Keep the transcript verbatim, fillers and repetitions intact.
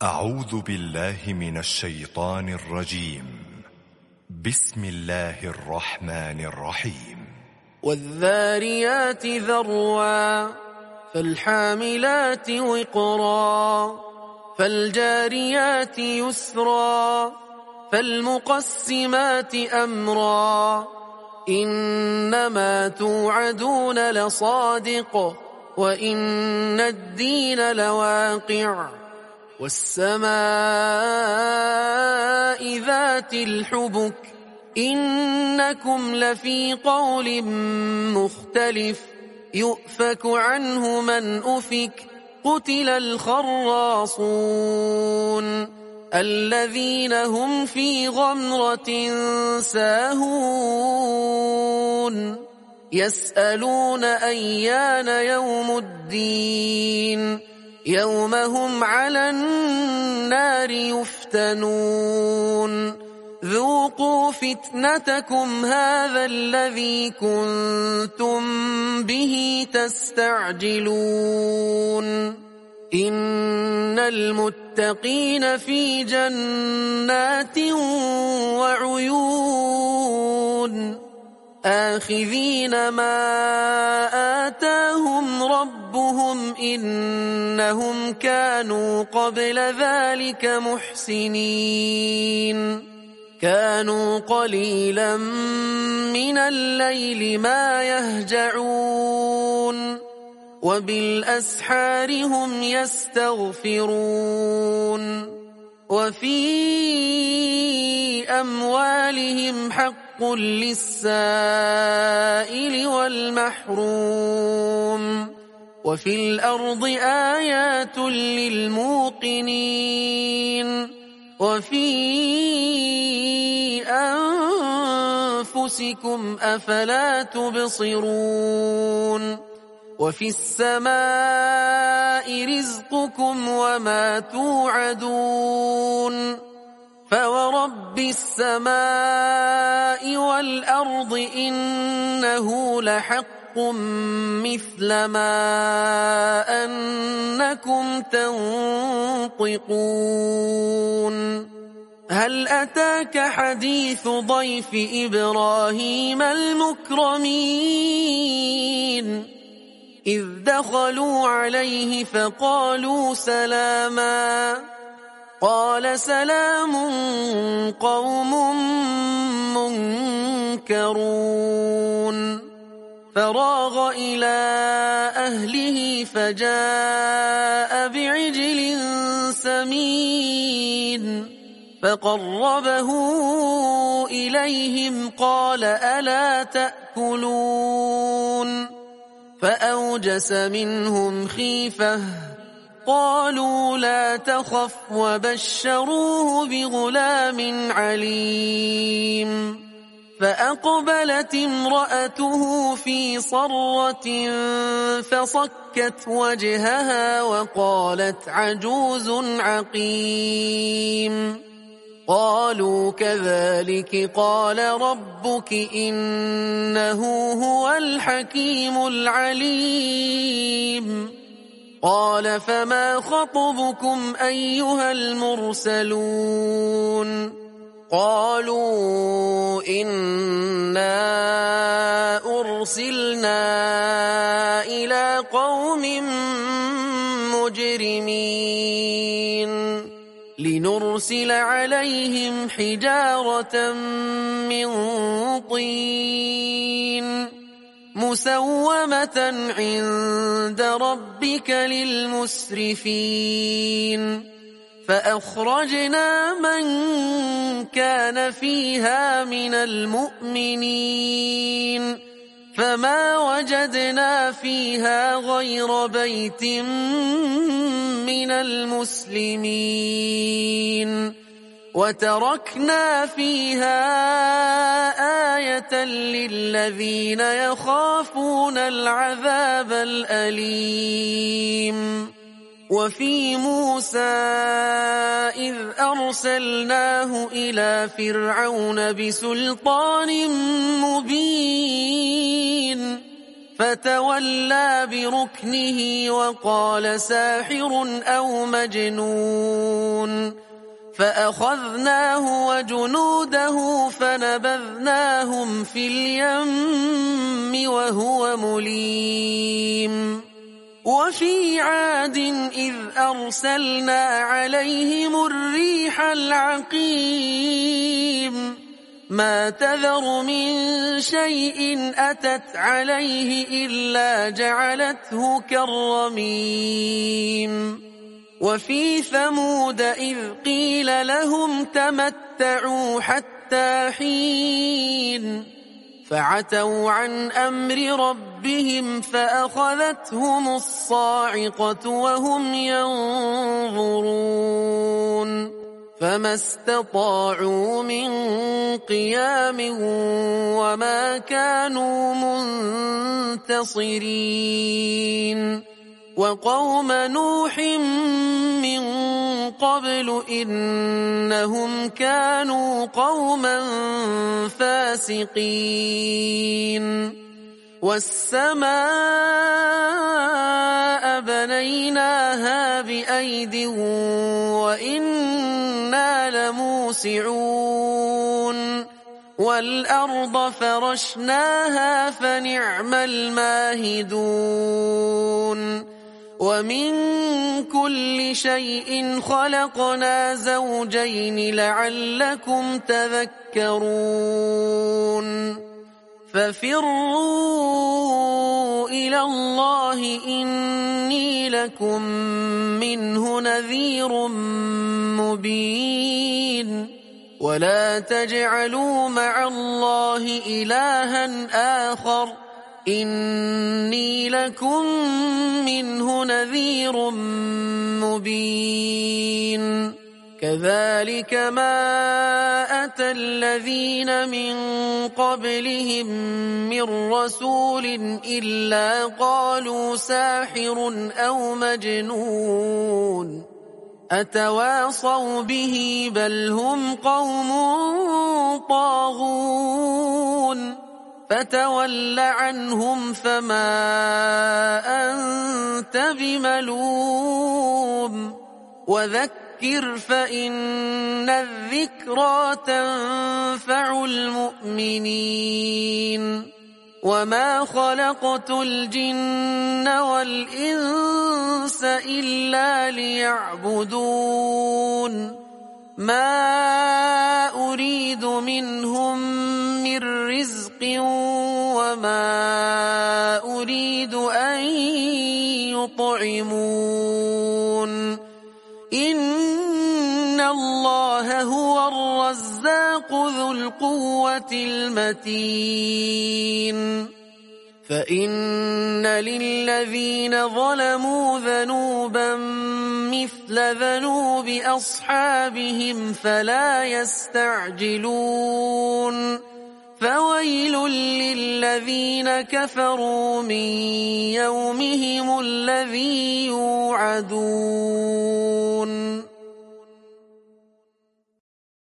أعوذ بالله من الشيطان الرجيم. بسم الله الرحمن الرحيم. والذاريات ذروا فالحاملات وقرا فالجاريات يسرا فالمقسمات أمرا إنما توعدون لصادق وإن الدين لواقع والسماء ذات الحبك إنكم لفي قول مختلف يؤفك عنه من أفك قتل الخراصون الذين هم في غمرة ساهون يسألون أيان يوم الدين يوم هم على النار يفتنون ذوقوا فتنتكم هذا الذي كنتم به تستعجلون إن المتقين في جنات وعيون آخذين ما آتاهم ربهم إنهم كانوا قبل ذلك محسنين كانوا قليلا من الليل ما يهجعون وبالأسحار هم يستغفرون وفي أموالهم حق للسائل والمحروم وفي الأرض آيات للموقنين وفي أنفسكم أفلا تبصرون وفي السماء رزقكم وما توعدون فورب السماء والأرض إنه لحق مثل ما أنكم تنطقون هل أتاك حديث ضيف إبراهيم المكرمين إذ دخلوا عليه فقالوا سلاما قال سلام قوم منكرون فراغ إلى أهله فجاء بعجل سمين فقربه إليهم قال ألا تأكلون فأوجس منهم خيفة قالوا لا تخف وبشروه بغلام عليم فأقبلت امرأته في صرة فصكت وجهها وقالت عجوز عقيم قالوا كذلك قال ربك إنه هو الحكيم العليم قال فما خطبكم أيها المرسلون قالوا إنا أرسلنا إلى قوم مجرمين لنرسل عليهم حجارة من طين مسومة عند ربك للمسرفين فأخرجنا من كان فيها من المؤمنين فما وجدنا فيها غير بيت من المسلمين وتركنا فيها آية للذين يخافون العذاب الأليم وفي موسى إذ أرسلناه إلى فرعون بسلطان مبين فتولى بركنه وقال ساحر أو مجنون فأخذناه وجنوده فنبذناهم في اليم وهو مليم وفي عاد إذ أرسلنا عليهم الريح العقيم ما تذر من شيء أتت عليه إلا جعلته كالرميم وفي ثمود إذ قيل لهم تمتعوا حتى حين فعتوا عن أمر ربهم فأخذتهم الصاعقة وهم ينظرون فما استطاعوا من قيام وما كانوا منتصرين وقوم نوح من قبل إنهم كانوا قوما فاسقين والسماء بنيناها بأيد وإنا لموسعون والأرض فرشناها فنعم الماهدون ومن كل شيء خلقنا زوجين لعلكم تذكرون ففروا إلى الله إني لكم منه نذير مبين ولا تجعلوا مع الله إلها آخر إني لكم منه نذير مبين كذلك ما أتى الذين من قبلهم من رسول إلا قالوا ساحر أو مجنون أتواصوا به بل هم قوم طاغون فتول عنهم فما أنت بملوم وذكر فإن الذكرى تنفع المؤمنين وما خلقت الجن والإنس إلا ليعبدون ما أريد منهم من رزق وما أريد أن يطعمون إن الله هو الرزاق ذو القوة المتين فإن للذين ظلموا ذنوبا مثل ذنوب أصحابهم فلا يستعجلون فويل للذين كفروا من يومهم الذي يوعدون